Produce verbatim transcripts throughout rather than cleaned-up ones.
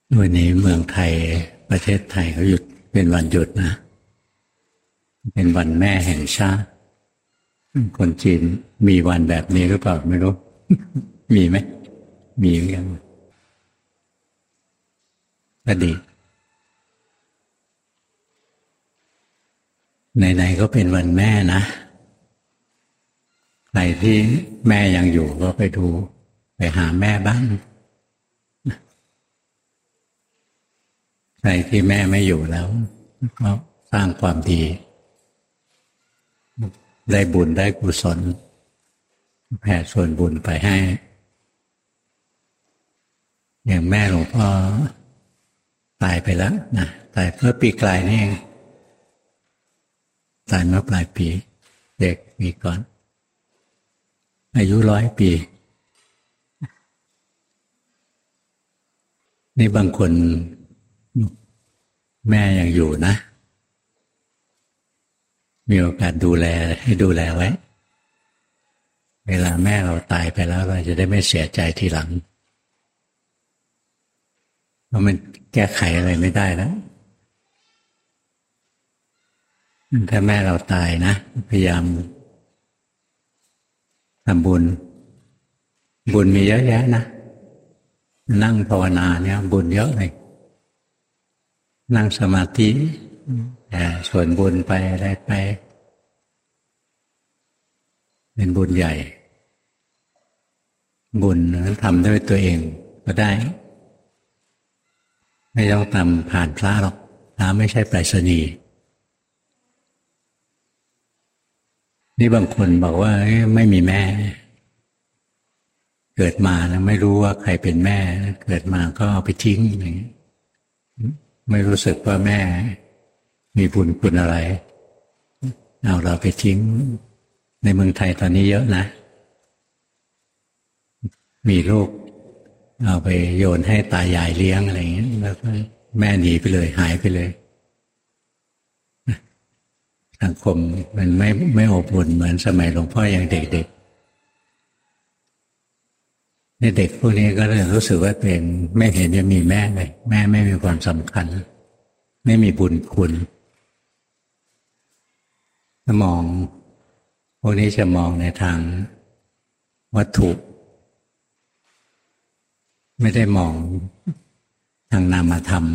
วันนี้เมืองไทยประเทศไทยเขาหยุดเป็นวันหยุดนะเป็นวันแม่แห่งชาติคนจีนมีวันแบบนี้หรือเปล่าไม่รู้ มีไหมมีเหมือนกันก็ดีไหนๆก็เป็นวันแม่นะใครที่แม่ยังอยู่ก็ไปดูไปหาแม่บ้างใครที่แม่ไม่อยู่แล้วก็สร้างความดีได้บุญได้กุศลแผ่ส่วนบุญไปให้อย่างแม่หลวงพ่อตายไปแล้วนะตายเมื่อปีกลายนี่เองตายเมื่อปลายปีเด็กปีก่อนอายุร้อยปีนี่บางคนแม่ยังอยู่นะมีโอกาสดูแลให้ดูแลไว้เวลาแม่เราตายไปแล้วเราจะได้ไม่เสียใจทีหลังเพราะมันแก้ไขอะไรไม่ได้แล้วถ้าแม่เราตายนะพยายามทำบุญบุญมีเยอะแยะนะนั่งภาวนาเนี่ยบุญเยอะเลยนั่งสมาธิแต่ส่วนบุญไปอะไรไปเป็นบุญใหญ่บุญนั้นทำด้วยตัวเองก็ได้ไม่ต้องทำผ่านพระหรอกพระไม่ใช่ไปรษณีย์นี่บางคนบอกว่าไม่มีแม่เกิดมาแล้วไม่รู้ว่าใครเป็นแม่เกิดมาก็เอาไปทิ้งอย่างนี้ไม่รู้สึกว่าแม่มีบุญคุณอะไรเอาเราไปทิ้งในเมืองไทยตอนนี้เยอะนะมีลูกเอาไปโยนให้ตายายเลี้ยงอะไรอย่างนี้แล้วก็แม่หนีไปเลยหายไปเลยสังคมมันไม่ไม่อบอุ่นเหมือนสมัยหลวงพ่อยังเด็กๆนี่เด็กพวกนี้ก็เลยรู้สึกว่าตัวเองไม่เห็นจะมีแม่เลยแม่ไม่มีความสำคัญไม่มีบุญคุณถ้ามองพวกนี้จะมองในทางวัตถุไม่ได้มองทางนามธรรม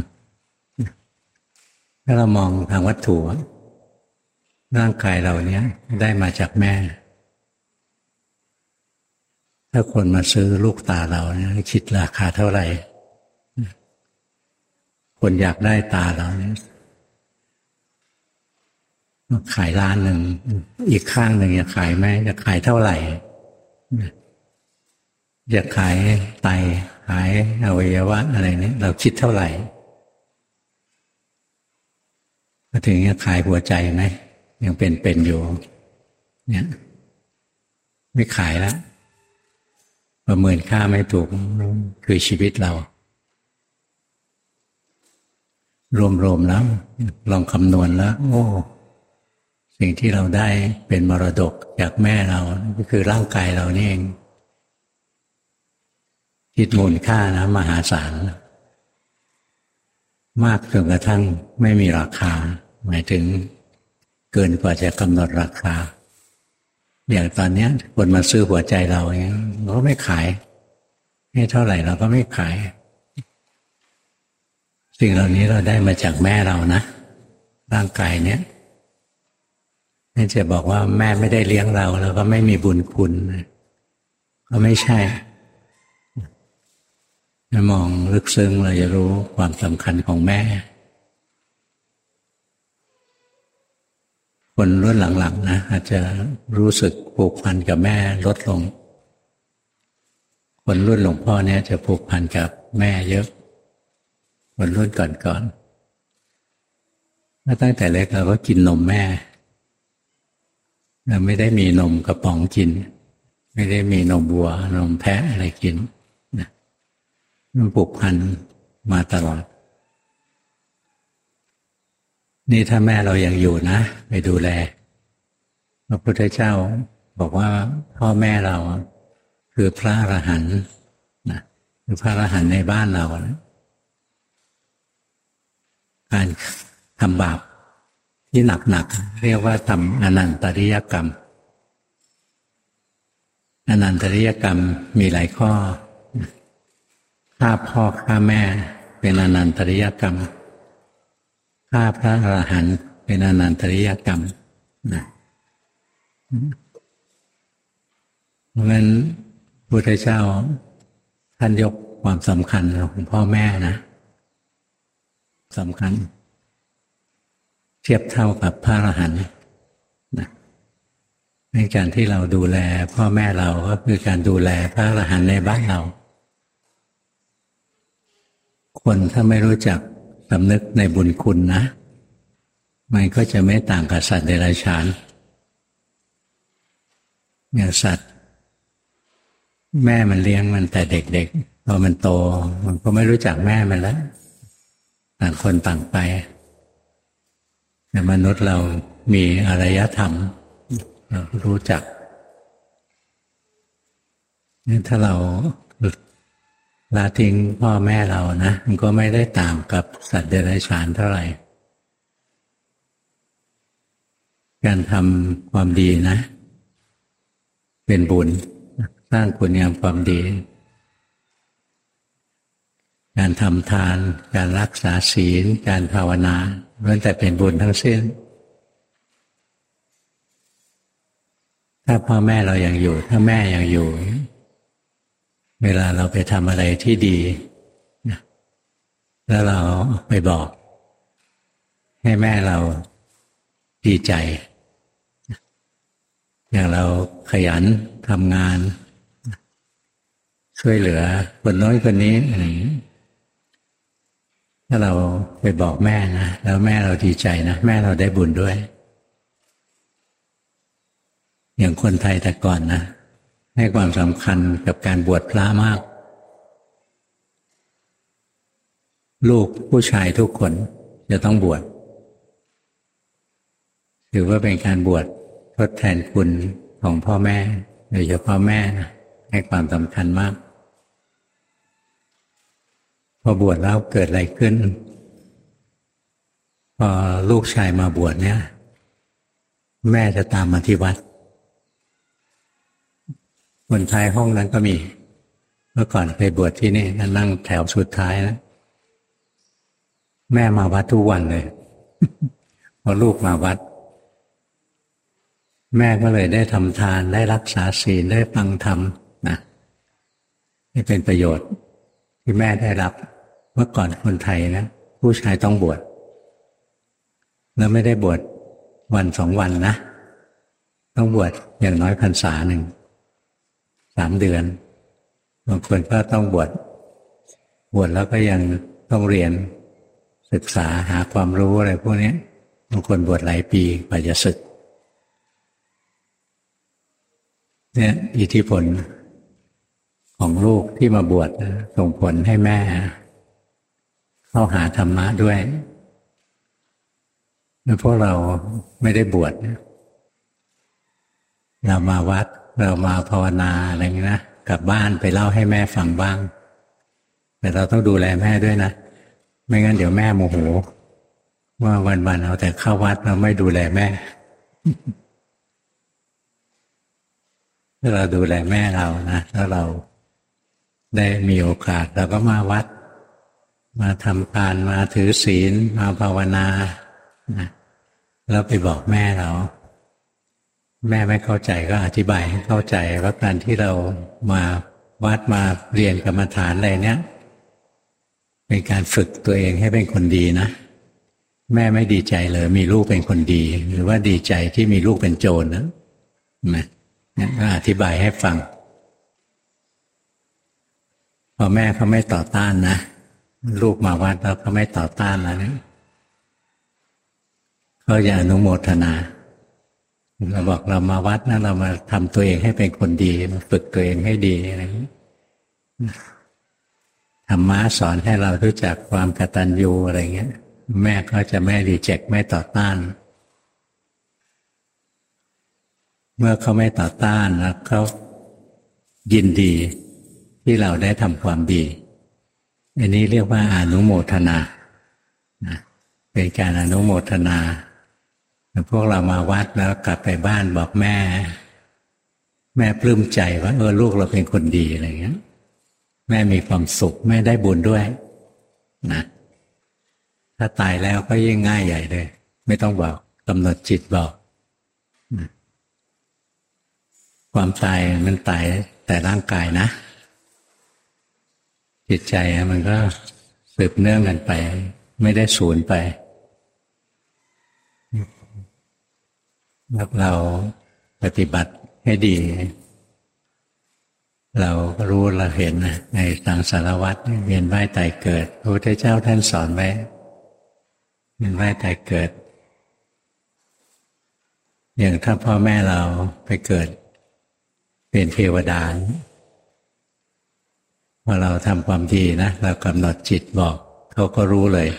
ถ้าเรามองทางวัตถุร่างกายเราเนี้ยได้มาจากแม่ถ้าคนมาซื้อลูกตาเราเนี่ยคิดราคาเท่าไหร่คนอยากได้ตาเราเนี่ยขายล้านหนึ่งอีกข้างหนึ่งจะขายไหมจะขายเท่าไหร่จะขายไตขายอวัยวะอะไรเนี่ยเราคิดเท่าไหร่ก็ถึงจะขายหัวใจไหมยังเป็นเป็นอยู่เนี่ยไม่ขายแล้วประเมินค่าไม่ถูกคือชีวิตเรารวมๆแล้วลองคำนวณแล้วโอ้สิ่งที่เราได้เป็นมรดกจากแม่เราก็คือร่างกายเรานี่เองคิดมูลค่านะมหาศาลมากจนกระทั่งไม่มีราคาหมายถึงเกินกว่าจะกำหนดราคาอย่างตอนนี้คนมาซื้อหัวใจเราอย่างนี้เราก็ไม่ขายให้เท่าไหร่เราก็ไม่ขายสิ่งเหล่านี้เราได้มาจากแม่เรานะร่างกายเนี้ยนี่จะบอกว่าแม่ไม่ได้เลี้ยงเราแล้วก็ไม่มีบุญคุณก็ไม่ใช่ถ้ามองลึกซึ้งเราจะรู้ความสำคัญของแม่คนรุ่นหลังๆนะอาจจะรู้สึกผูกพันกับแม่ลดลงคนรุ่นหลวงพ่อเนี่ยจะผูกพันกับแม่เยอะคนรุ่นก่อนๆแล้วตั้งแต่เล็กเราก็กินนมแม่เราไม่ได้มีนมกระป๋องกินไม่ได้มีนมวัวนมแพะอะไรกินนะมันผูกพันมาตลอดนี่ถ้าแม่เรายังอยู่นะไปดูแลพระพุทธเจ้าบอกว่าพ่อแม่เราคือพระอรหันต์นะคือพระอรหันต์ในบ้านเรานะการทำบาปที่หนักๆเรียกว่าทำอนันตริยกรรมอนันตริยกรรมมีหลายข้อฆ่าพ่อฆ่าแม่เป็นอนันตริยกรรมฆ่าพระอรหันต์เป็นอนันตริยกรรมนะเพราะฉะนั้นพระพุทธเจ้าท่านยกความสำคัญของพ่อแม่นะสำคัญเทียบเท่ากับพระอรหันต์นะในการที่เราดูแลพ่อแม่เราก็คือการดูแลพระอรหันต์ในบ้านเราคนถ้าไม่รู้จักสำนึกในบุญคุณนะมันก็จะไม่ต่างกับสัตว์เดรัจฉานอย่างสัตว์แม่มันเลี้ยงมันแต่เด็กๆพอมันโตมันก็ไม่รู้จักแม่มันแล้วต่างคนต่างไปแต่มนุษย์เรามีอารยธรรมเรารู้จักนี่ถ้าเราละทิ้งพ่อแม่เรานะมันก็ไม่ได้ต่างกับสัตว์เดรัจฉานเท่าไหร่การทำความดีนะเป็นบุญสร้างคุณงามความดีการทำทานการรักษาศีลการภาวนาล้วนแต่เป็นบุญทั้งสิ้นถ้าพ่อแม่เรายังอยู่ถ้าแม่ยังอยู่เวลาเราไปทำอะไรที่ดีแล้วเราไปบอกให้แม่เราดีใจอย่างเราขยันทำงานช่วยเหลือคนน้อยคนนี้อะไรอย่างนี้ถ้าเราไปบอกแม่นะแล้วแม่เราดีใจนะแม่เราได้บุญด้วยอย่างคนไทยแต่ก่อนนะให้ความสำคัญกับการบวชพระมากลูกผู้ชายทุกคนจะต้องบวชถือว่าเป็นการบวชทดแทนคุณของพ่อแม่โดยเฉพาะแม่นะให้ความสำคัญมากพอบวชแล้วเกิดอะไรขึ้นพอลูกชายมาบวชเนี่ยแม่จะตามมาที่วัดคนท้ายห้องนั้นก็มีเมื่อก่อนไปบวชที่นี่นั่งแถวสุดท้ายนะแม่มาวัดทุกวันเลย พอลูกมาวัดแม่ก็เลยได้ทำทานได้รักษาศีลได้ฟังธรรมนะนี่เป็นประโยชน์ที่แม่ได้รับเมื่อก่อนคนไทยนะผู้ชายต้องบวชแล้วไม่ได้บวชวันสองวันนะต้องบวชอย่างน้อยพรรษาหนึ่งสามเดือนบางคนก็ต้องบวชบวชแล้วก็ยังต้องเรียนศึกษาหาความรู้อะไรพวกนี้บางคนบวชหลายปีกว่าจะศึกเนี่ยอิทธิพลของลูกที่มาบวชส่งผลให้แม่เข้าหาธรรมะด้วยแล้วพวกเราไม่ได้บวชเรามาวัดเรามาภาวนาอะไรอย่างนี้นะกลับบ้านไปเล่าให้แม่ฟังบ้างแต่เราต้องดูแลแม่ด้วยนะไม่งั้นเดี๋ยวแม่โมโหว่าวันๆเอาแต่เข้าวัดเราไม่ดูแลแม่ถ้าเราดูแลแม่เรานะแล้วเราได้มีโอกาสเราก็มาวัดมาทำทานมาถือศีลมาภาวนานะแล้วไปบอกแม่เราแม่ไม่เข้าใจก็อธิบายให้เข้าใจว่าการที่เรามาวัดมาเรียนกรรมฐานอะไรเนี้ยเป็นการฝึกตัวเองให้เป็นคนดีนะแม่ไม่ดีใจเลยมีลูกเป็นคนดีหรือว่าดีใจที่มีลูกเป็นโจรนะนะก็อธิบายให้ฟังพอแม่เขาไม่ต่อต้านนะลูกมาวัดแล้วเขาไม่ต่อต้านแล้วนะเขาจะอนุโมทนาเราบอกเรามาวัดนะเรามาทำตัวเองให้เป็นคนดีมาฝึกตัวเองให้ดีอะไรอย่างนี้ธรรมะสอนให้เรารู้จักความกตัญญูอะไรเงี้ยแม่ก็จะไม่รีเจ็คไม่ต่อต้านเมื่อเขาไม่ต่อต้านแล้วเขายินดีที่เราได้ทำความดีอันนี้เรียกว่าอนุโมทนานะเป็นการอนุโมทนาพวกเรามาวัดแล้วกลับไปบ้านบอกแม่แม่ปลื้มใจว่าเออลูกเราเป็นคนดีอะไรเงี้ยแม่มีความสุขแม่ได้บุญด้วยนะถ้าตายแล้วก็ยิ่งง่ายใหญ่เลยไม่ต้องบอกกำหนดจิตบอกนะความตายมันตายแต่ร่างกายนะจิตใจมันก็สืบเนื่องกันไปไม่ได้สูญไปแล้วเราปฏิบัติให้ดีเราก็รู้เราเห็นในสังสารวัฏเวียนว่ายตายเกิดพระพุทธเจ้าท่านสอนไว้เวียนว่ายตายเกิดอย่างถ้าพ่อแม่เราไปเกิดเป็นเทวดาพอเราทำความดีนะเรากำหนดจิตบอกเขาก็รู้เลย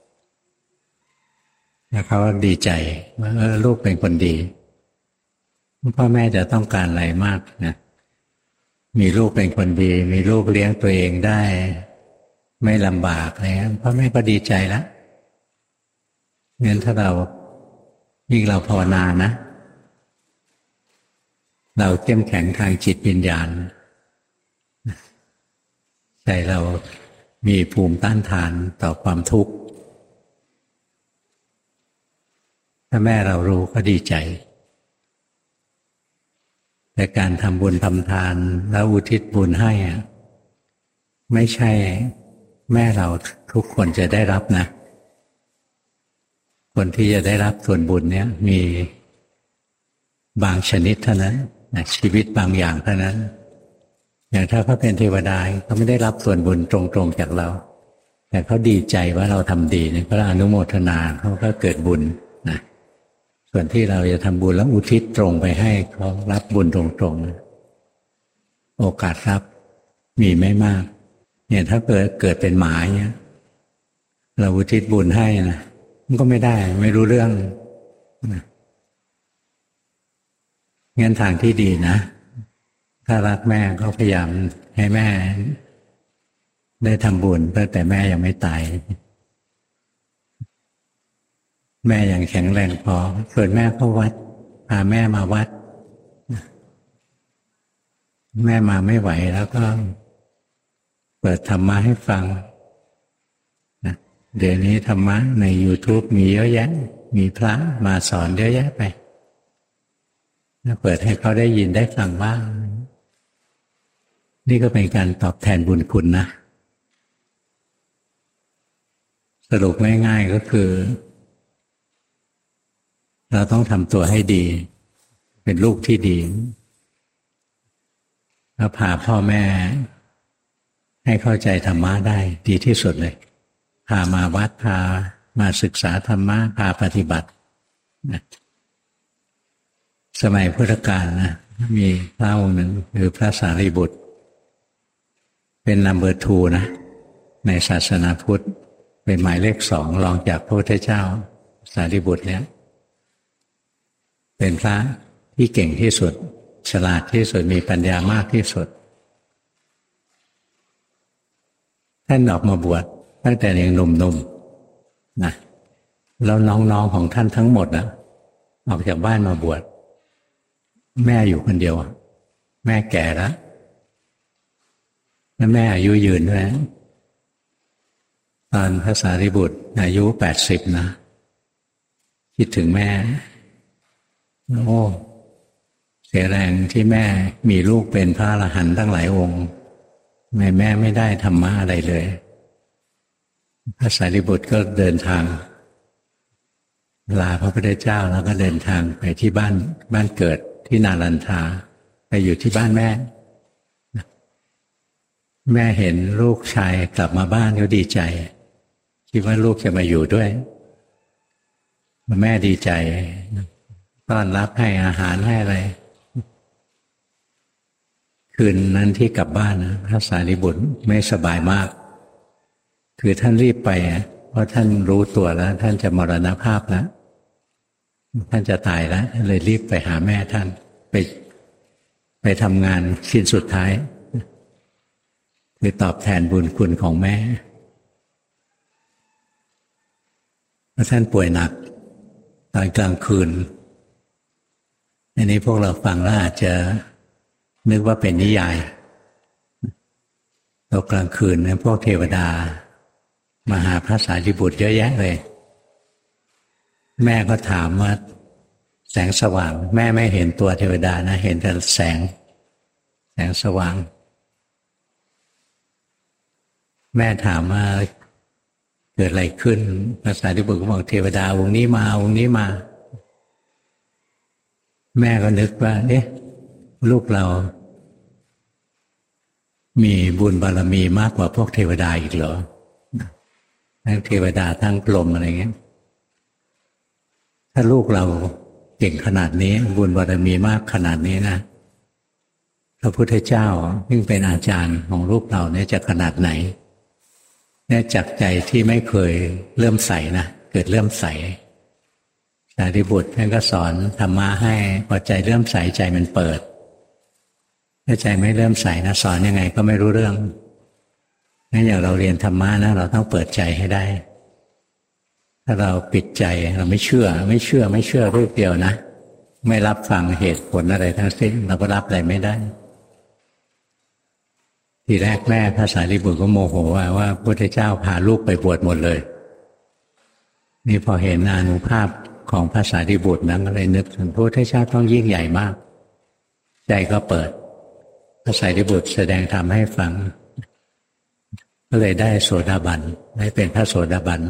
แล้วเขาดีใจว่าเออลูกเป็นคนดีพ่อแม่จะต้องการอะไรมากนะมีลูกเป็นคนดีมีลูกเลี้ยงตัวเองได้ไม่ลำบากอะไรเงี้ยพ่อแม่ก็ดีใจแล้วงั้นถ้าเรายิ่งเราภาวนานะเราเข้มแข็งทางจิตวิญญาณใจเรามีภูมิต้านทานต่อความทุกข์ถ้าแม่เรารู้ก็ดีใจแต่การทำบุญทำทานแล้วอุทิศบุญให้ไม่ใช่แม่เราทุกคนจะได้รับนะคนที่จะได้รับส่วนบุญเนี้ยมีบางชนิดเท่านั้นนะชีวิตบางอย่างเท่านั้นอย่างถ้าเขาเป็นเทวดาเขาไม่ได้รับส่วนบุญตรงๆจากเราแต่เขาดีใจว่าเราทำดีเนี่ยเขาอนุโมทนาเขาก็เกิดบุญนะส่วนที่เราจะทำบุญแล้วอุทิศตรงไปให้เขารับบุญตรงๆโอกาสรับมีไม่มากเนี่ยถ้าเกิดเกิดเป็นหมาเนี่ยเราอุทิศบุญให้นะมันก็ไม่ได้ไม่รู้เรื่องนะงั้นทางที่ดีนะถ้ารักแม่ก็พยายามให้แม่ได้ทำบุญตั้งแต่แม่ยังไม่ตายแม่ยังแข็งแรงพอส่วนแม่เข้าวัดพาแม่มาวัดแม่มาไม่ไหวแล้วก็เปิดธรรมะให้ฟังนะเดี๋ยวนี้ธรรมะใน YouTube มีเยอะแยะมีพระมาสอนเยอะแยะไปเปิดให้เขาได้ยินได้ฟังบ้างนี่ก็เป็นการตอบแทนบุญคุณนะสรุปง่ายๆก็คือเราต้องทำตัวให้ดีเป็นลูกที่ดีแล้วพาพ่อแม่ให้เข้าใจธรรมะได้ดีที่สุดเลยพามาวัดพามาศึกษาธรรมะพาปฏิบัตินะสมัยพุทธกาลนะมีพระองค์หนึ่งคือพระสารีบุตรเป็นนัมเบอร์ทูนะในศาสนาพุทธเป็นหมายเลขสองรองจากพระพุทธเจ้าสารีบุตรเนี่ยเป็นพระที่เก่งที่สุดฉลาดที่สุดมีปัญญามากที่สุดท่านออกมาบวชตั้งแต่ยังหนุ่มๆ น, นะแล้วน้องๆของท่านทั้งหมดนะออกจากบ้านมาบวชแม่อยู่คนเดียวแม่แก่แล้วและแม่อายุยืนด้วยตอนพระสารีบุตรอายุแปดสิบนะคิดถึงแม่โอ้เสียแรงที่แม่มีลูกเป็นพระอรหันต์ตั้งหลายองค์แม่แม่ไม่ได้ธรรมะอะไรเลยพระสารีบุตรก็เดินทางลาพระพุทธเจ้าแล้วก็เดินทางไปที่บ้านบ้านเกิดที่นาลันทาไปอยู่ที่บ้านแม่แม่เห็นลูกชายกลับมาบ้านก็ดีใจคิดว่าลูกจะมาอยู่ด้วยแม่ดีใจต้อนรับให้อาหารให้อะไรคืนนั้นที่กลับบ้านนะพระสารีบุตรไม่สบายมากคือท่านรีบไปเพราะท่านรู้ตัวแล้วท่านจะมรณภาพแล้วท่านจะตายแล้วเลยรีบไปหาแม่ท่านไปไปทำงานชิ้นสุดท้ายคือตอบแทนบุญคุณของแม่ท่านป่วยหนักตอนกลางคืนอันนี้พวกเราฟังแล้วอาจจะนึกว่าเป็นนิยายตอนกลางคืนเนี่ยพวกเทวดามาหาพระสารีบุตรเยอะแยะเลยแม่ก็ถามว่าแสงสว่างแม่ไม่เห็นตัวเทวดานะเห็นแต่แสงแสงสว่างแม่ถามว่าเกิดอะไรขึ้นพระสารีบุตรก็บอกเทวดาองค์นี้มาองค์นี้มาแม่ก็นึกว่าเอ๊ะลูกเรามีบุญบารมีมากกว่าพวกเทวดาอีกเหรอทั้งเทวดาทั้งพรหมอะไรเงี้ยถ้าลูกเราเก่งขนาดนี้บุญบารมีมากขนาดนี้นะพระพุทธเจ้าซึ่งเป็นอาจารย์ของลูกเราเนี่ยจะขนาดไหนเนี่ยจากใจที่ไม่เคยเริ่มใสนะเกิดเริ่มใสสารีบุตรท่านก็สอนธรรมะให้พอใจเริ่มใสใจมันเปิดถ้าใจไม่เริ่มใสนะสอนยังไงก็ไม่รู้เรื่องงั้นอย่างเราเรียนธรรมะนะเราต้องเปิดใจให้ได้ถ้าเราปิดใจเราไม่เชื่อไม่เชื่อไม่เชื่อรูปเดียวนะไม่รับฟังเหตุผลอะไรทั้งสิ้นเราก็รับอะไรไม่ได้ทีแรกแม่พระสารีบุตรก็โมโหว่าว่าพระพุทธเจ้าพาลูกไปบวชหมดเลยนี่พอเห็นอานุภาพของพระสารีบุตรนั้นก็เลยนึกถึงพระพุทธเจ้าต้องยิ่งใหญ่มากใจก็เปิดพระสารีบุตรแสดงธรรมให้ฟังก็เลยได้โสดาบันได้เป็นพระโสดาบัน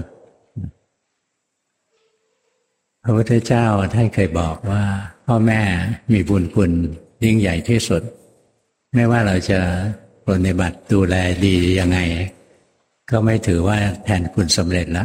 พระพุทธเจ้าท่านเคยบอกว่าพ่อแม่มีบุญคุณยิ่งใหญ่ที่สุดไม่ว่าเราจะปฏิบัติดูแลดียังไงก็ไม่ถือว่าแทนคุณสำเร็จแล้ว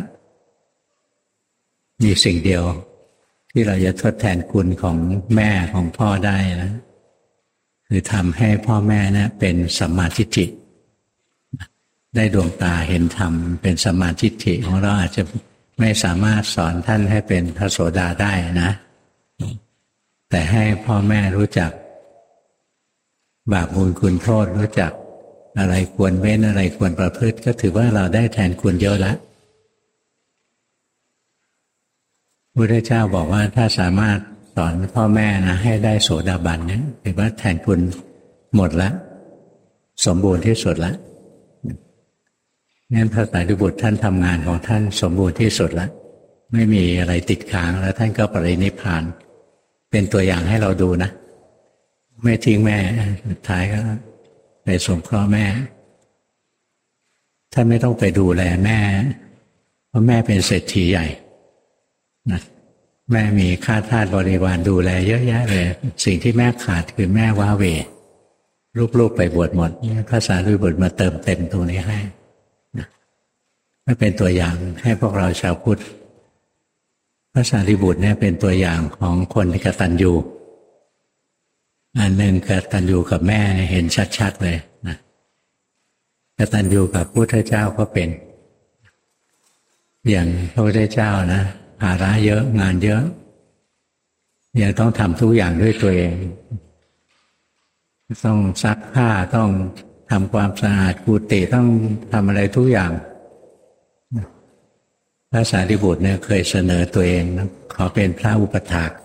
มีสิ่งเดียวที่เราจะทดแทนคุณของแม่ของพ่อได้นะคือทำให้พ่อแม่นะเป็นสัมมาทิฏฐิได้ดวงตาเห็นธรรมเป็นสัมมาทิฏฐิของเราอาจจะไม่สามารถสอนท่านให้เป็นพระโสดาได้นะแต่ให้พ่อแม่รู้จักบาปบุญคุณโทษรู้จักอะไรควรเว้นอะไรควรประพฤติก็ถือว่าเราได้แทนคุณเยอะแล้วพระพุทธเจ้าบอกว่าถ้าสามารถสอนพ่อแม่นะให้ได้โสดาบันเนี่ยถือว่าแทนคุณหมดแล้วสมบูรณ์ที่สุดแล้วงั้นพระสารีบุตรท่านทำงานของท่านสมบูรณ์ที่สุดแล้วไม่มีอะไรติดค้างแล้วท่านก็ปรินิพพานเป็นตัวอย่างให้เราดูนะไม่ทิ้งแม่สุดท้ายก็ไปสงเคราะห์แม่ท่านไม่ต้องไปดูแลแม่เพราะแม่เป็นเศรษฐีใหญ่นะแม่มีข้าทาสบริวารดูแลเยอะแยะเลยสิ่งที่แม่ขาดคือแม่ว้าเหวลูกๆไปบวชหมดพระสารีบุตรมาเติมเต็มตรงนี้ให้ไม่เป็นตัวอย่างให้พวกเราชาวพุทธพระสารีบุตรเนี่ยเป็นตัวอย่างของคนที่กตัญญูอันหนึ่งกตัญญูกับแม่เห็นชัดๆเลยนะกตัญญูกับพระพุทธเจ้าก็เป็นอย่างพระพุทธเจ้านะภาระเยอะงานเยอะยังต้องทำทุกอย่างด้วยตัวเองต้องซักผ้าต้องทำความสะอาดกุฏิต้องทำอะไรทุกอย่างพระสารีบุตรเนี่ยเคยเสนอตัวเองนะขอเป็นพระอุปถาก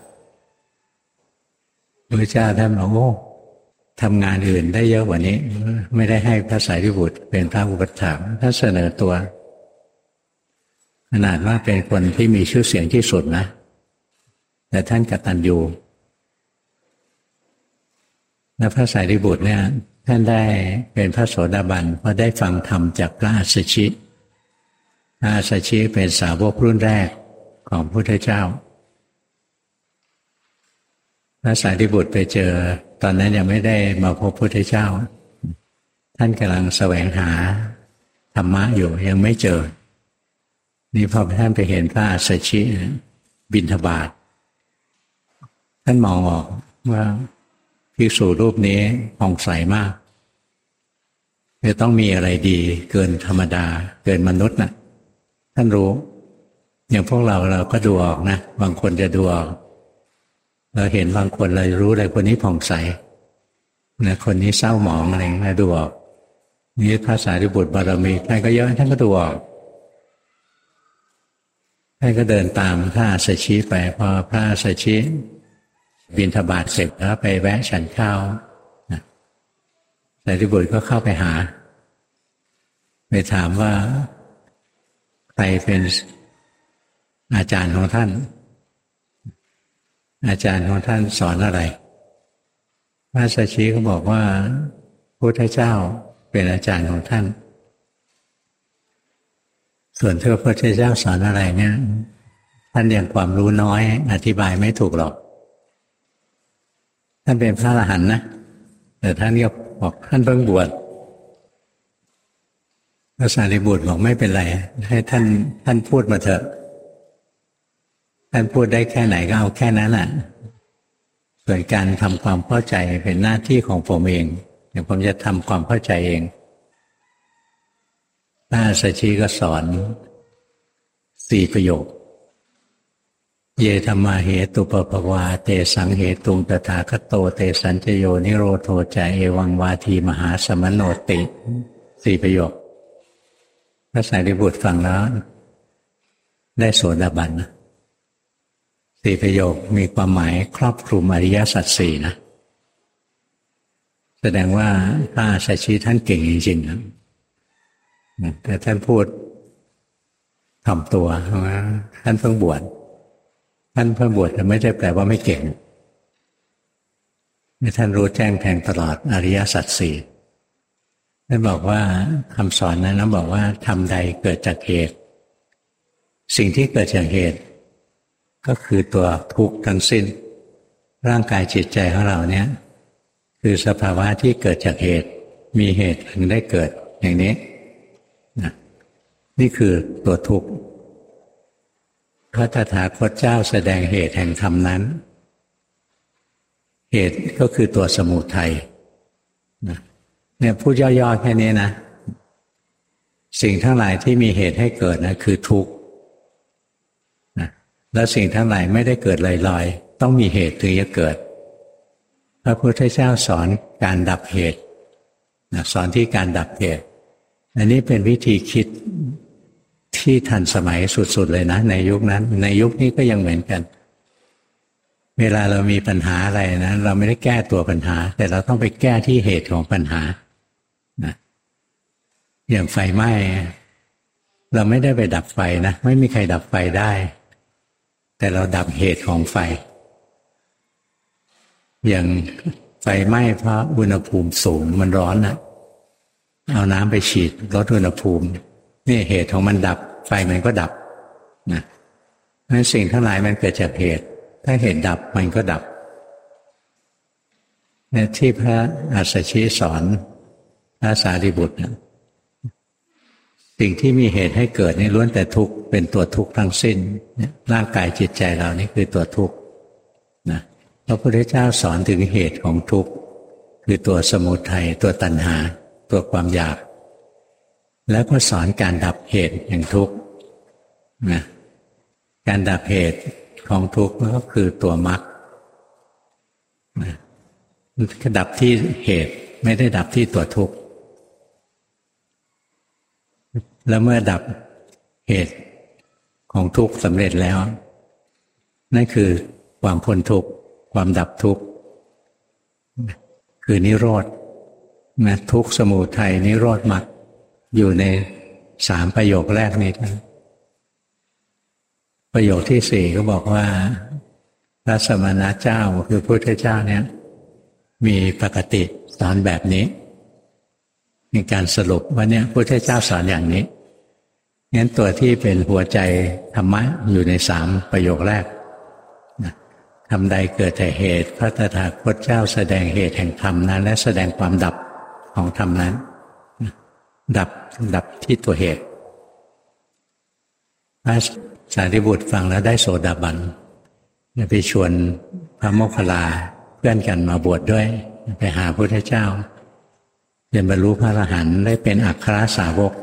พระเจ้าท่านบอกโอ้ทำงานอื่นได้เยอะกว่านี้ไม่ได้ให้พระสารีบุตรเป็นพระอุปถากท่านเสนอตัวขนาดว่าเป็นคนที่มีชื่อเสียงที่สุดนะแต่ท่านกตัญญูและพระสารีบุตรเนี่ยท่านได้เป็นพระโสดาบันเพราะได้ฟังธรรมจากพระอัสสชิพระอัสสชิเป็นสาวกรุ่นแรกของพระพุทธเจ้าพระสารีบุตรไปเจอตอนนั้นยังไม่ได้มาพบพระพุทธเจ้าท่านกำลังแสวงหาธรรมะอยู่ยังไม่เจอนี่พอท่านไปเห็นพระอัสสชิบิณฑบาตท่านมองออกว่าภิกษุรูปนี้ผ่องใสมากจะต้องมีอะไรดีเกินธรรมดาเกินมนุษย์นะท่านรู้อย่างพวกเราเราก็ดูออกนะบางคนจะดูออกเราเห็นบางคนเรารู้เลยคนนี้ผ่องใสนะคนนี้เศร้าหมองอะไรนะดูออกนี่พระสารีบุตรบารมีท่านก็เยอะท่านก็ดูออกท่านก็เดินตามพระอัสสชิไปพอพระอัสสชิบิณฑบาตเสร็จแล้วไปแวะฉันข้าวสารีบุตรก็เข้าไปหาไปถามว่าใครเป็นอาจารย์ของท่านอาจารย์ของท่านสอนอะไรพระอัสสชิก็บอกว่าพระพุทธเจ้าเป็นอาจารย์ของท่านส่วนที่พระพุทธเจ้าสอนอะไรเนี่ยท่านยังความรู้น้อยอธิบายไม่ถูกหรอกท่านเป็นพระอรหันต์นะแต่ท่านก็บอกท่านเพิ่งบวชพระสารีบุตรบอกไม่เป็นไรให้ท่านท่านพูดมาเถอะท่านพูดได้แค่ไหนก็เอาแค่นั้นแหละส่วนการทำความเข้าใจเป็นหน้าที่ของผมเองเดี๋ยวผมจะทำความเข้าใจเองพระอัสสชิก็สอนสี่ประโยคเยธรรมาเหตุปปวาเตสังเหตุงตถาคตโตเตสัญจโยนิโรโธจาเอวังวาทีมหาสมโนติสี่ประโยคพระสารีบุตรฟังแล้วได้โสดาบันนะสี่ประโยคมีความหมายครอบคลุมอริยสัจสี่นะแสดงว่าพระอัสสชิท่านเก่งจริงๆนะแต่ท่านพูดถ่อมตัวว่าท่านเพิ่งบวชท่านเพิ่งบวชแต่ไม่ได้แปลว่าไม่เก่งท่านรู้แจ้งแทงตลอดอริยสัจสี่ท่านบอกว่าคำสอนนั้นนะบอกว่าธรรมใดเกิดจากเหตุสิ่งที่เกิดจากเหตุก็คือตัวทุกข์ทั้งสิ้นร่างกายจิตใจของเราเนี่ยคือสภาวะที่เกิดจากเหตุมีเหตุถึงได้เกิดอย่างนี้นะนี่คือตัวทุกข์พระตถาคตเจ้าแสดงเหตุแห่งธรรมนั้นเหตุก็คือตัวสมุทัยนะเนี่ยพูดย่อๆแค่นี้นะสิ่งทั้งหลายที่มีเหตุให้เกิดนะคือทุกข์นะแล้วสิ่งทั้งหลายไม่ได้เกิดลอยๆต้องมีเหตุถึงจะเกิดพระพุทธเจ้าสอนการดับเหตุนะสอนที่การดับเหตุอันนี้เป็นวิธีคิดที่ทันสมัยสุดๆเลยนะในยุคนั้นในยุคนี้ก็ยังเหมือนกันเวลาเรามีปัญหาอะไรนะเราไม่ได้แก้ตัวปัญหาแต่เราต้องไปแก้ที่เหตุของปัญหานะอย่างไฟไหม้เราไม่ได้ไปดับไฟนะไม่มีใครดับไฟได้แต่เราดับเหตุของไฟอย่างไฟไหม้เพราะอุณหภูมิสูงมันร้อนนะเอาน้ำไปฉีดลดอุณหภูมินี่เหตุของมันดับไฟมันก็ดับนะนั้นสิ่งทั้งหลายมันเกิดจากเหตุถ้าเหตุดับมันก็ดับเนี่ยที่พระอัสสชิสอนพระสารีบุตรนะสิ่งที่มีเหตุให้เกิดนี่ล้วนแต่ทุกข์เป็นตัวทุกข์ทั้งสิ้นร่างกายจิตใจเรานี่คือตัวทุกข์นะพระพุทธเจ้าสอนถึงเหตุของทุกข์คือตัวสมุทัยตัวตัณหาตัวความอยากแล้วก็สอนการดับเหตุแห่งทุกข์นะการดับเหตุของทุกข์ก็คือตัวมรรคนะดับที่เหตุไม่ได้ดับที่ตัวทุกข์แล้วเมื่อดับเหตุของทุกข์สำเร็จแล้วนั่นคือความพ้นทุกข์ความดับทุกข์คือนิโรธนะทุกข์สมุทัยนิโรธมรรคอยู่ในสามประโยคแรกนี้ประโยคที่สี่ก็บอกว่าพระสมณเจ้าคือพระพุทธเจ้าเนี่ยมีปกติสอนแบบนี้มีการสรุปว่าเนี่ยพระพุทธเจ้าสอนอย่างนี้งั้นตัวที่เป็นหัวใจธรรมะอยู่ในสามประโยคแรกธรรมใดเกิดแต่เหตุพระตถาคตเจ้าแสดงเหตุแห่งธรรมนั้นและแสดงความดับของธรรมนั้นดับดับที่ตัวเหตุพระสารีบุตรฟังแล้วได้โสดาบันไปชวนพระโมคคัลลาเพื่อนกันมาบวช ด, ด้วยไปหาพระพุทธเจ้าจนบรรลุพระอรหันต์ได้เป็นอัครสาวก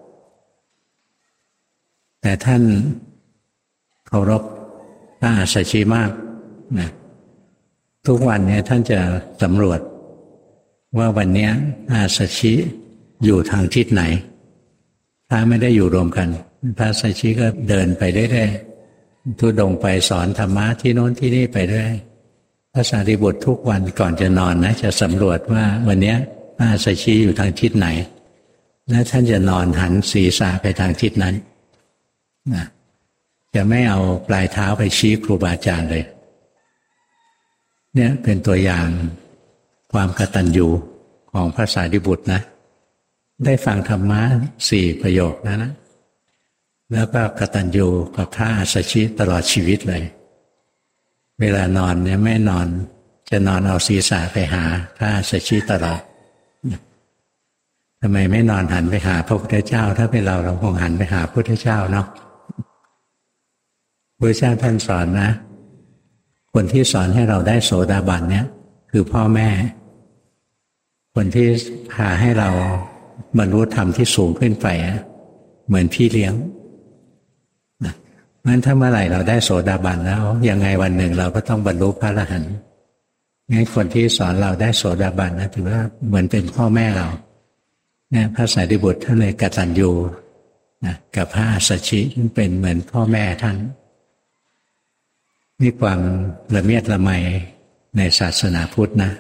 แต่ท่านเคารพพระอัสสชิมากนะทุกวันนี้ท่านจะสำรวจว่าวันนี้พระอัสสชิอยู่ทางทิศไหนถ้าไม่ได้อยู่รวมกันพระสัชชีก็เดินไปเรื่อยๆทุดงไปสอนธรรมะที่โน้นที่นี่ไปเรื่อยพระสารีบุตรทุกวันก่อนจะนอนนะจะสำรวจว่าวันนี้พระสัชชีอยู่ทางทิศไหนและท่านจะนอนหันศีรษะไปทางทิศนั้นนะจะไม่เอาปลายเท้าไปชี้ครูบาอาจารย์เลยเนี่ยเป็นตัวอย่างความกตัญญูของพระสารีบุตรนะได้ฟังธรรมะสี่ประโยคนะนะแล้วก็กตัญญูกับพระอัสสชิตลอดชีวิตเลยเวลานอนเนี่ยไม่นอนจะนอนเอาศีรษะไปหาพระอัสสชิตลอดทำไมไม่นอนหันไปหาพระพุทธเจ้าถ้าเป็นเราเราคงหันไปหาพระพุทธเจ้าเนาะพระเจ้าท่านสอนนะคนที่สอนให้เราได้โสดาบันเนี่ยคือพ่อแม่คนที่พาให้เราบรรลุธรรมที่สูงขึ้นไปเหมือนพี่เลี้ยงนะงั้นถ้าเมื่อไหร่เราได้โสดาบันแล้วยังไงวันหนึ่งเราก็ต้องบรรลุพระอรหันต์งั้นคนที่สอนเราได้โสดาบันนะถือว่าเหมือนเป็นพ่อแม่เราเนี่ยพระสารีบุตรท่านเลยกตัญญูนะกับพระอัสสชิเป็นเหมือนพ่อแม่ท่านนี่ความละเมียดละไมในศาสนาพุทธนะ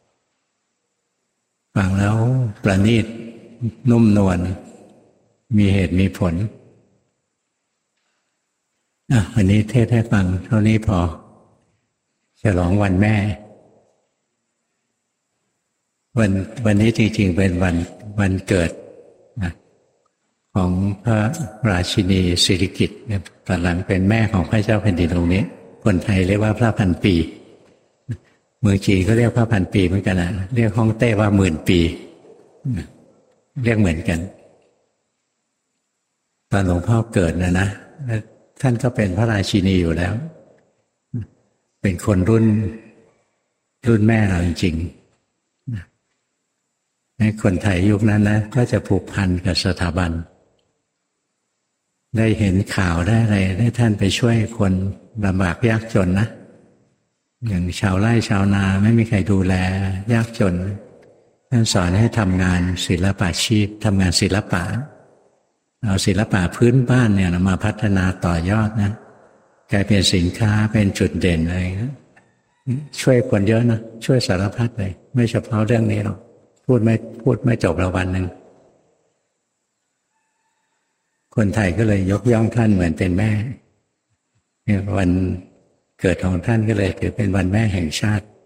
ฟังแล้วประณีตนุ่มนวลมีเหตุมีผลอ่ะวันนี้เทศให้ฟังเท่านี้พอฉลองวันแม่วันวันนี้จริงๆเป็นวันวันเกิดนะของพระราชินีสิริกิติ์ตอนหลังเป็นแม่ของพระเจ้าแผ่นดินองค์นี้คนไทยเรียกว่าพระพันปีเมืองจีนก็เรียกพระพันปีเหมือนกันนะเรียกฮ่องเต้ว่าหมื่นปีเรียกเหมือนกันตอนหลวงพ่อเกิดนะนะท่านก็เป็นพระราชินีอยู่แล้วเป็นคนรุ่นรุ่นแม่เราจริงๆในคนไทยยุคนั้นนะก็จะผูกพันกับสถาบันได้เห็นข่าวได้อะไรได้ท่านไปช่วยคนลำบากยากจนนะอย่างชาวไร่ชาวนาไม่มีใครดูแลยากจนท่านสอนให้ทำงานศิลปาชีพทำงานศิลปะเอาศิลปะพื้นบ้านเนี่ยมาพัฒนาต่อยอดนะกลายเป็นสินค้าเป็นจุดเด่นอะไรนะช่วยคนเยอะนะช่วยสารพัดเลยไม่เฉพาะเรื่องนี้หรอกพูดไม่พูดไม่จบละวันหนึ่งคนไทยก็เลยยกย่องท่านเหมือนเป็นแม่วันเกิดของท่านก็เลยถือเป็นวันแม่แห่งชาติ